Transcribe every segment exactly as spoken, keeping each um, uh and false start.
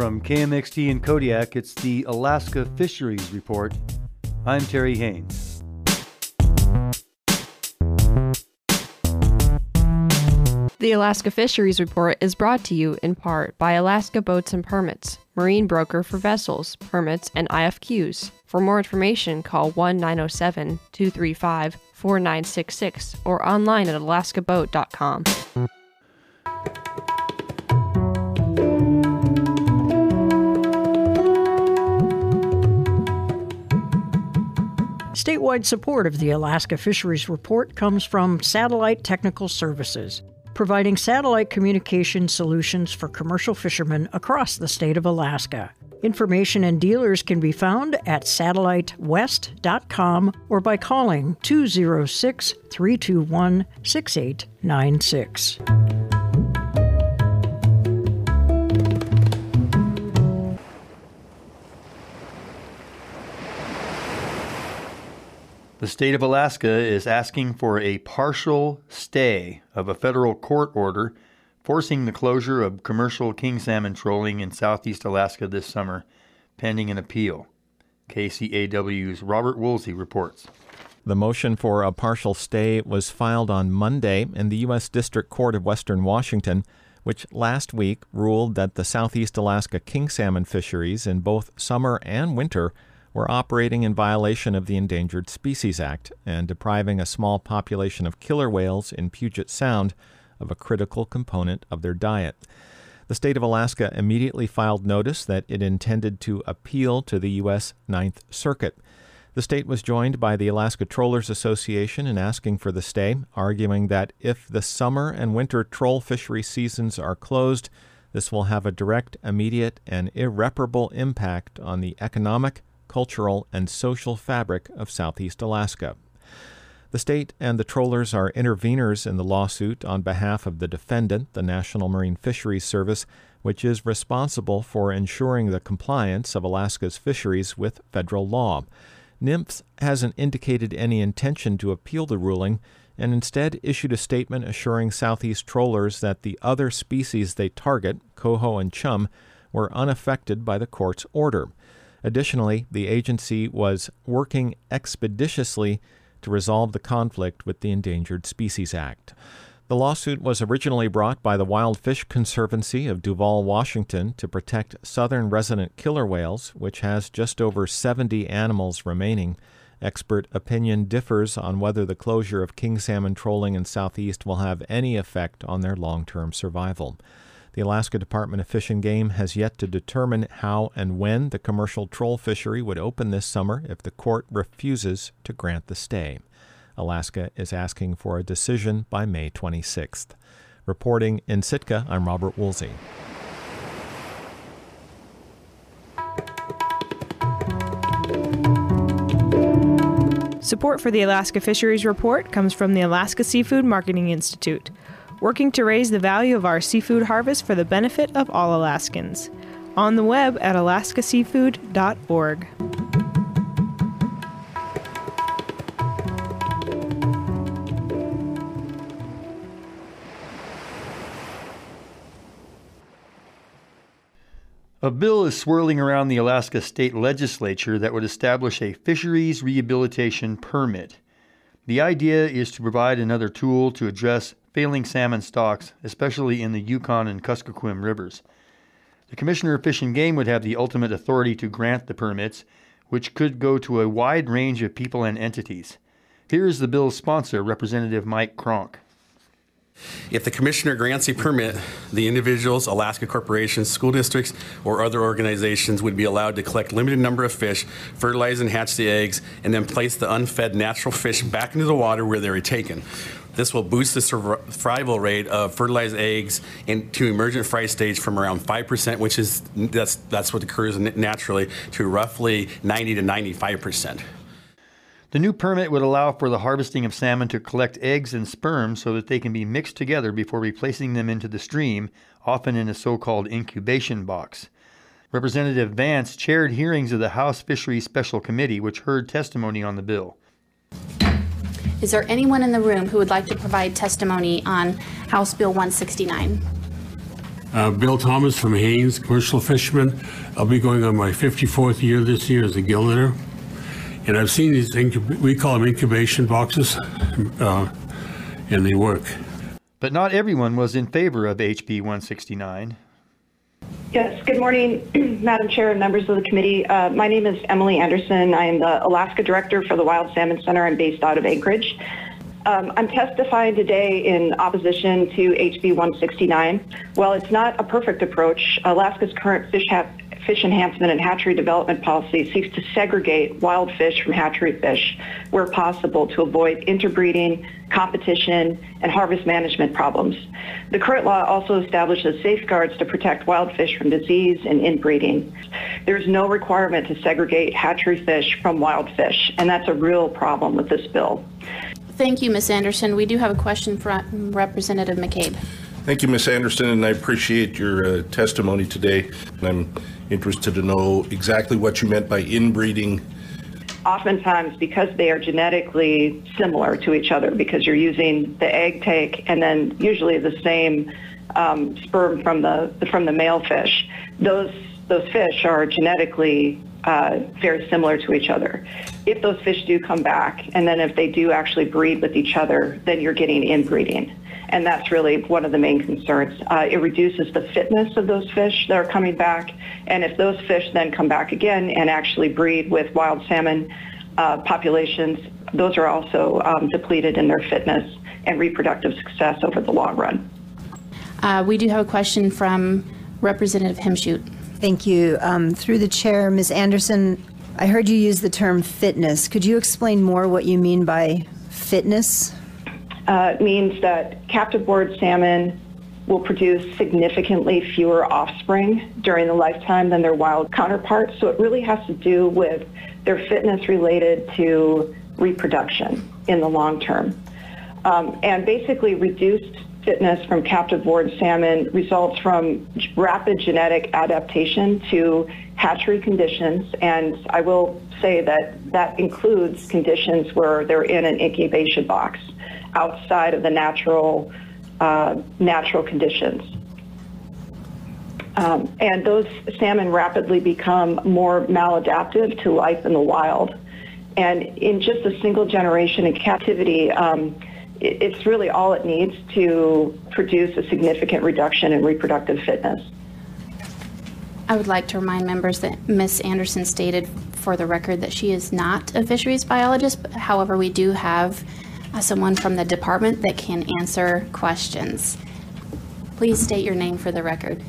From K M X T in Kodiak, it's the Alaska Fisheries Report. I'm Terry Haynes. The Alaska Fisheries Report is brought to you in part by Alaska Boats and Permits, marine broker for vessels, permits, and I F Qs. For more information, call one nine zero seven, two three five, four nine six six or online at alaska boat dot com. Statewide support of the Alaska Fisheries Report comes from Satellite Technical Services, providing satellite communication solutions for commercial fishermen across the state of Alaska. Information and dealers can be found at satellite west dot com or by calling two zero six, three two one, six eight nine six. The state of Alaska is asking for a partial stay of a federal court order forcing the closure of commercial king salmon trolling in southeast Alaska this summer, pending an appeal. K C A W's Robert Woolsey reports. The motion for a partial stay was filed on Monday in the U S District Court of Western Washington, which last week ruled that the southeast Alaska king salmon fisheries in both summer and winter were operating in violation of the Endangered Species Act and depriving a small population of killer whales in Puget Sound of a critical component of their diet. The state of Alaska immediately filed notice that it intended to appeal to the U S Ninth Circuit. The state was joined by the Alaska Trollers Association in asking for the stay, arguing that if the summer and winter troll fishery seasons are closed, this will have a direct, immediate, and irreparable impact on the economic, cultural, and social fabric of southeast Alaska. The state and the trollers are interveners in the lawsuit on behalf of the defendant, the National Marine Fisheries Service, which is responsible for ensuring the compliance of Alaska's fisheries with federal law. NMFS hasn't indicated any intention to appeal the ruling and instead issued a statement assuring southeast trollers that the other species they target, coho and chum, were unaffected by the court's order. Additionally, the agency was working expeditiously to resolve the conflict with the Endangered Species Act. The lawsuit was originally brought by the Wild Fish Conservancy of Duvall, Washington, to protect southern resident killer whales, which has just over seventy animals remaining. Expert opinion differs on whether the closure of king salmon trolling in southeast will have any effect on their long-term survival. The Alaska Department of Fish and Game has yet to determine how and when the commercial troll fishery would open this summer if the court refuses to grant the stay. Alaska is asking for a decision by May twenty-sixth. Reporting in Sitka, I'm Robert Woolsey. Support for the Alaska Fisheries Report comes from the Alaska Seafood Marketing Institute, working to raise the value of our seafood harvest for the benefit of all Alaskans. On the web at alaska seafood dot org. A bill is swirling around the Alaska State Legislature that would establish a fisheries rehabilitation permit. The idea is to provide another tool to address failing salmon stocks, especially in the Yukon and Kuskokwim rivers. The Commissioner of Fish and Game would have the ultimate authority to grant the permits, which could go to a wide range of people and entities. Here is the bill's sponsor, Representative Mike Cronk. If the Commissioner grants a permit, the individuals, Alaska corporations, school districts, or other organizations would be allowed to collect limited number of fish, fertilize and hatch the eggs, and then place the unfed natural fish back into the water where they were taken. This will boost the survival rate of fertilized eggs into emergent fry stage from around five percent, which is that's that's what occurs naturally, to roughly ninety to ninety-five percent. The new permit would allow for the harvesting of salmon to collect eggs and sperm so that they can be mixed together before replacing them into the stream, often in a so-called incubation box. Representative Vance chaired hearings of the House Fisheries Special Committee, which heard testimony on the bill. Is there anyone in the room who would like to provide testimony on House Bill one sixty-nine? Uh, Bill Thomas from Haynes, commercial fisherman. I'll be going on my fifty-fourth year this year as a gill netter. And I've seen these, incub- we call them incubation boxes, uh, and they work. But not everyone was in favor of H B one sixty-nine. Yes, good morning, Madam Chair and members of the committee. Uh, my name is Emily Anderson. I am the Alaska Director for the Wild Salmon Center. I'm based out of Anchorage. Um, I'm testifying today in opposition to H B one sixty-nine. While it's not a perfect approach, Alaska's current fish, ha- fish enhancement and hatchery development policy seeks to segregate wild fish from hatchery fish where possible to avoid interbreeding, competition, and harvest management problems. The current law also establishes safeguards to protect wild fish from disease and inbreeding. There's no requirement to segregate hatchery fish from wild fish, and that's a real problem with this bill. Thank you, Miz Anderson. We do have a question from Representative McCabe. Thank you, Miz Anderson, and I appreciate your uh, testimony today. I'm interested to know exactly what you meant by inbreeding. Oftentimes, because they are genetically similar to each other, because you're using the egg take and then usually the same um, sperm from the from the male fish, those those fish are genetically uh, very similar to each other. If those fish do come back, and then if they do actually breed with each other, then you're getting inbreeding. And that's really one of the main concerns. Uh, it reduces the fitness of those fish that are coming back. And if those fish then come back again and actually breed with wild salmon uh, populations, those are also um, depleted in their fitness and reproductive success over the long run. Uh, we do have a question from Representative Hemshoot. Thank you. Um, through the chair, Miz Anderson, I heard you use the term fitness. Could you explain more what you mean by fitness? Uh, it means that captive board salmon will produce significantly fewer offspring during the lifetime than their wild counterparts. So it really has to do with their fitness related to reproduction in the long term. Um, and basically reduced fitness from captive board salmon results from rapid genetic adaptation to hatchery conditions. And I will say that that includes conditions where they're in an incubation box outside of the natural uh, natural conditions. Um, and those salmon rapidly become more maladaptive to life in the wild. And in just a single generation in captivity, um, it, it's really all it needs to produce a significant reduction in reproductive fitness. I would like to remind members that Miz Anderson stated for the record that she is not a fisheries biologist. However, we do have uh, someone from the department that can answer questions. Please state your name for the record.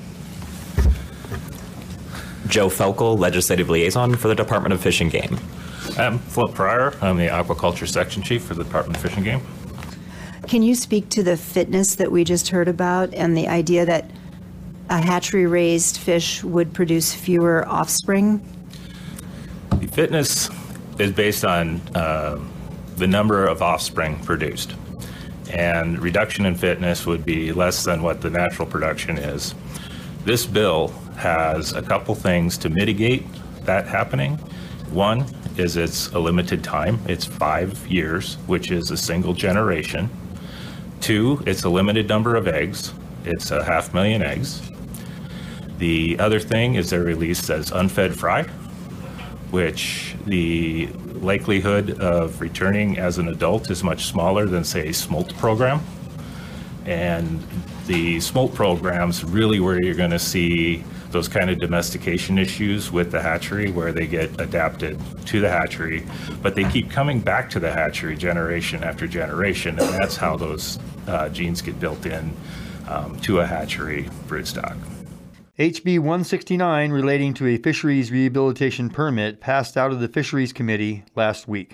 Joe Felkel, Legislative Liaison for the Department of Fish and Game. I'm Flip Pryor. I'm the Aquaculture Section Chief for the Department of Fish and Game. Can you speak to the fitness that we just heard about and the idea that a hatchery-raised fish would produce fewer offspring? The fitness is based on uh, the number of offspring produced. And reduction in fitness would be less than what the natural production is. This bill has a couple things to mitigate that happening. One is it's a limited time. It's five years, which is a single generation. Two, it's a limited number of eggs. It's a half million eggs. The other thing is they're released as unfed fry, which the likelihood of returning as an adult is much smaller than, say, a smolt program. And the smolt program's really where you're going to see those kind of domestication issues with the hatchery, where they get adapted to the hatchery, but they keep coming back to the hatchery generation after generation, and that's how those uh, genes get built in um, to a hatchery broodstock. H B one sixty-nine relating to a fisheries rehabilitation permit passed out of the Fisheries Committee last week.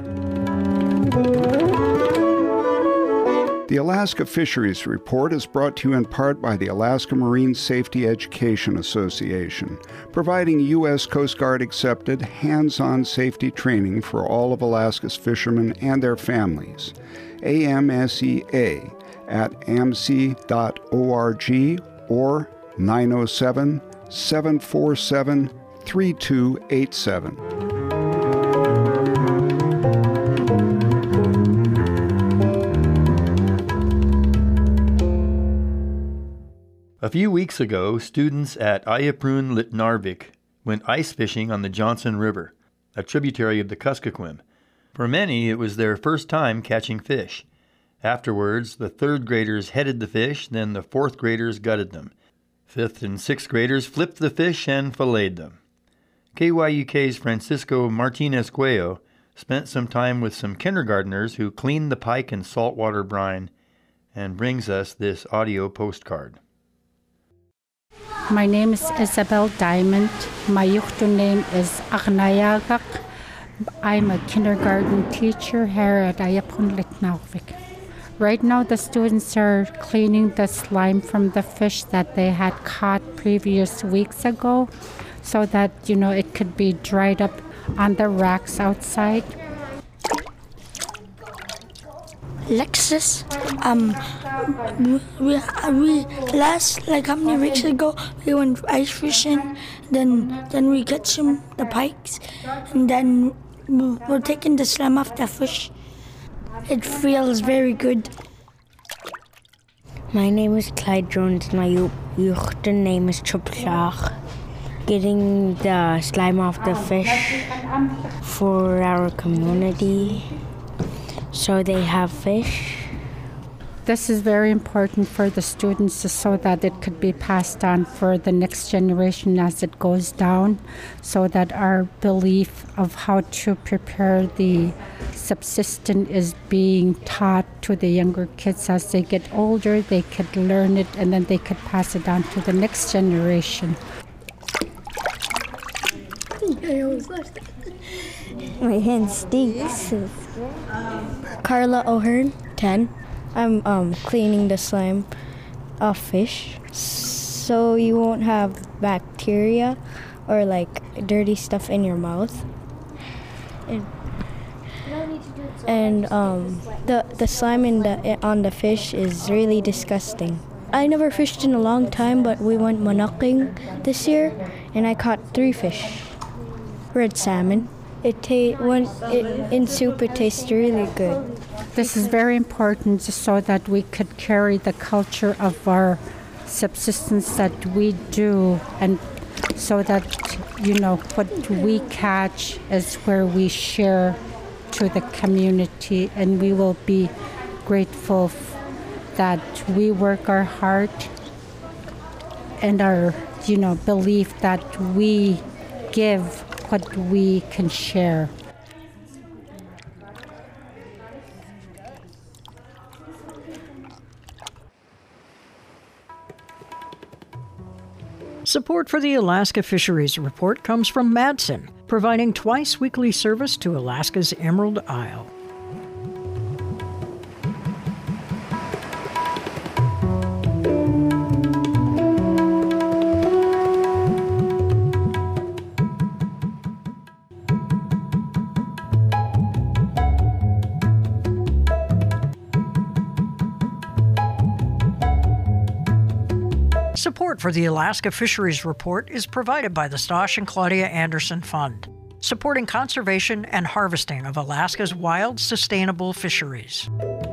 The Alaska Fisheries Report is brought to you in part by the Alaska Marine Safety Education Association, providing U S Coast Guard accepted hands-on safety training for all of Alaska's fishermen and their families. A M S E A at A M S E dot org or nine oh seven, seven four seven, three two eight seven. A few weeks ago, students at Ayaprun Litnarvik went ice fishing on the Johnson River, a tributary of the Kuskokwim. For many, it was their first time catching fish. Afterwards, the third graders headed the fish, then the fourth graders gutted them. Fifth and sixth graders flipped the fish and filleted them. K Y U K's Francisco Martinez Cuello spent some time with some kindergartners who cleaned the pike and saltwater brine and brings us this audio postcard. My name is Isabel Diamond. My Yuktu name is Agnayagak. I'm a kindergarten teacher here at Ayaprun Litnarvik. Right now the students are cleaning the slime from the fish that they had caught previous weeks ago so that, you know, it could be dried up on the racks outside. Lexus, um, we, we last, like how many weeks ago, we went ice fishing, then then we get some, the pikes, and then we're taking the slime off the fish. It feels very good. My name is Clyde Jones, my Yuchten name is Chuplach. Getting the slime off the fish for our community so they have fish. This is very important for the students so that it could be passed on for the next generation as it goes down, so that our belief of how to prepare the subsistence is being taught to the younger kids. As they get older, they could learn it and then they could pass it on to the next generation. My hand stinks. Carla O'Hearn, ten. I'm um, cleaning the slime off fish so you won't have bacteria or like dirty stuff in your mouth. And, and um, the, the slime in the, on the fish is really disgusting. I never fished in a long time, but we went monoking this year and I caught three fish. Red salmon. It ta- when it, in soup it tastes really good. This is very important so that we could carry the culture of our subsistence that we do, and so that, you know, what we catch is where we share to the community, and we will be grateful that we work our heart and our, you know, belief that we give what we can share. Support for the Alaska Fisheries Report comes from Madsen, providing twice weekly service to Alaska's Emerald Isle. Support for the Alaska Fisheries Report is provided by the Stosh and Claudia Anderson Fund, supporting conservation and harvesting of Alaska's wild, sustainable fisheries.